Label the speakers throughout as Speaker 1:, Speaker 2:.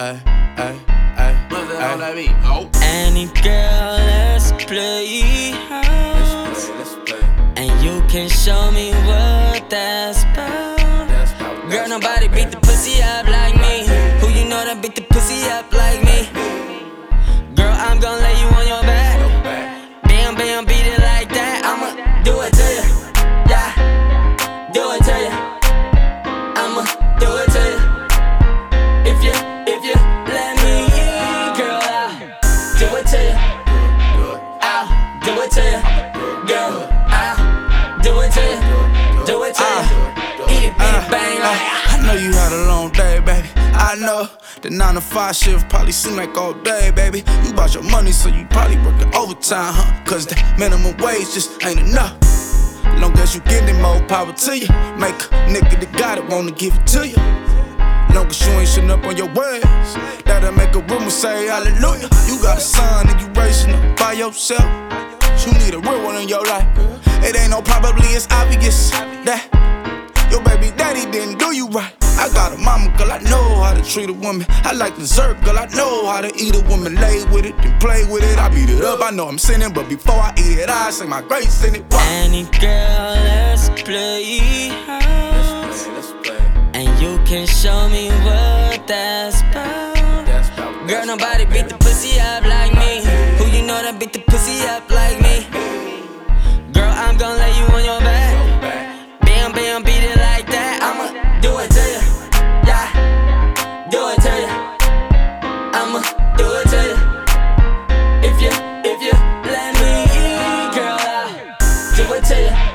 Speaker 1: ay, ay, ay.
Speaker 2: What's that on that beat? Oh.
Speaker 3: Any girl, let's play house.
Speaker 2: Let's play.
Speaker 3: And you can show me what that's about. Girl, nobody beat the pussy up like me. Who you know that beat the pussy up like me? Girl, I'm gon' lay you on your back. Bam, bam, beat it like that. I'ma do it to you. Yeah, do it to you. I'ma do it to you. If you let me, girl, I'll do it to you. I'll do it to you. Girl, I'll do it to you. Do it to you. Eat it, beat it, bang like.
Speaker 1: I know you had a long day, baby. I know the 9 to 5 shift probably seem like all day, baby. You bought your money, so you probably working overtime, huh? Cause the minimum wage just ain't enough. Long as you getting more power to you. Make a nigga that got it wanna give it to you. Long as you ain't shitting up on your words, that'll make a rumor say hallelujah. You got a son and you raising him by yourself. You need a real one in your life. It ain't no probably, it's obvious that your baby daddy didn't do you right. I got a mama, girl, I know how to treat a woman. I like dessert, girl, I know how to eat a woman. Lay with it and play with it. I beat it up, I know I'm sinning, but before I eat it, I say my grace in it. Wow.
Speaker 3: Any girl, let's play house.
Speaker 2: Let's play.
Speaker 3: And you can show me what that's about. Girl, nobody beat the pussy up like me. Who you know that beat the pussy up like me? Girl, I'm gon' lay you on your back. Bam, bam, beat it like that. I'ma do it to you. Yeah, do it to you. I'ma do it to you. If you let me, girl, I'll do it to you.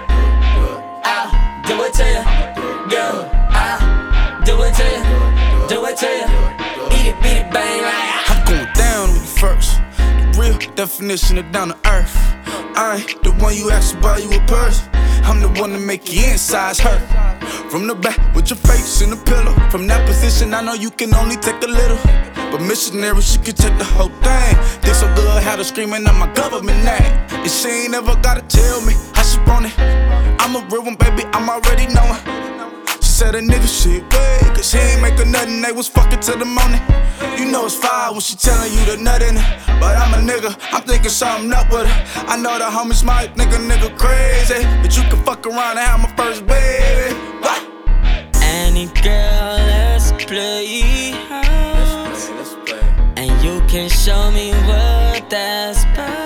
Speaker 3: I'll do it to you. Girl, I'll do it to you. Do it to you. Eat it, beat it, bang like.
Speaker 1: I'm going down with you first. The real definition of down to earth. I ain't the one you ask to buy you a purse. I'm the one to make your insides hurt. From the back with your face in the pillow. From that position, I know you can only take a little. But missionary, she can take the whole thing. Dick so good, had her screaming out my government name. And she ain't never gotta tell me how she want it. I'm a real one, baby, I'm already knowing. She said a nigga shit way, cause he ain't making nothing, they was fucking till the morning. You know it's fire when she telling you the nut in it. But I'm a nigga, I'm thinking something up with her. I know the homies might think a nigga crazy, but you can fuck around and have my first baby. What?
Speaker 3: Any girl, let's play house.
Speaker 2: Let's play.
Speaker 3: And you can show me what that's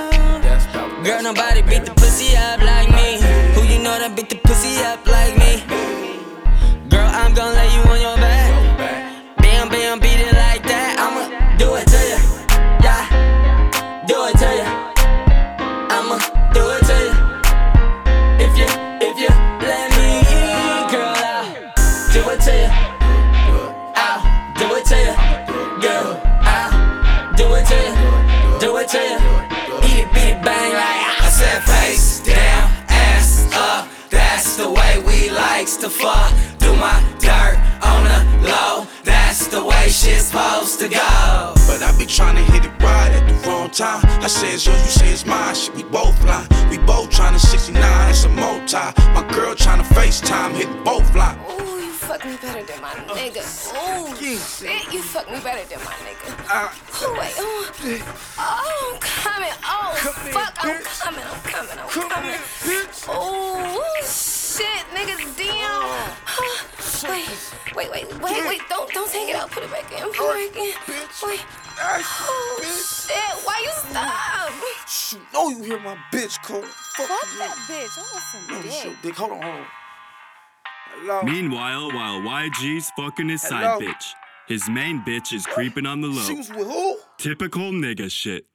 Speaker 3: about. Girl, nobody beat the pussy up like me. Who you know that beat the pussy up like me? Girl, I'm gon' lay you on your back. Bam, bam, beat it like that. I'ma do it to you. Yeah, do it to you. I'ma do it to you. If you let me, girl, I'll do it to you. I'll do it to you. Girl, I'll do it to you. Do it to you. Eat it, beat it, bang like.
Speaker 4: I said face down, ass up. That's the way we likes to fuck. Do my dirt on the low. That's the way shit's supposed to go.
Speaker 1: But I be tryna hit it right at the wrong time. I say it's yours, you say it's mine. Shit, we both lying. We both tryna 69, it's a multi. My girl tryna FaceTime, hitting both line.
Speaker 5: Ooh, you fuck me better than my nigga. Ooh, shit, you fuck me better than my nigga. Oh, wait, oh, I'm coming. Oh, fuck, I'm coming. Oh, shit, nigga, damn. Wait, don't take it out. Put it back in. Wait. Oh, shit, why you stop?
Speaker 1: Shoot, know you hear my bitch call. Fuck
Speaker 5: that bitch. I want some
Speaker 1: no, this your
Speaker 5: dick.
Speaker 1: dick. Hold on. Hello?
Speaker 6: Meanwhile, while YG's fucking his
Speaker 1: Hello?
Speaker 6: side bitch, his main bitch is creeping on the
Speaker 1: She
Speaker 6: low.
Speaker 1: was with who?
Speaker 6: Typical nigga shit.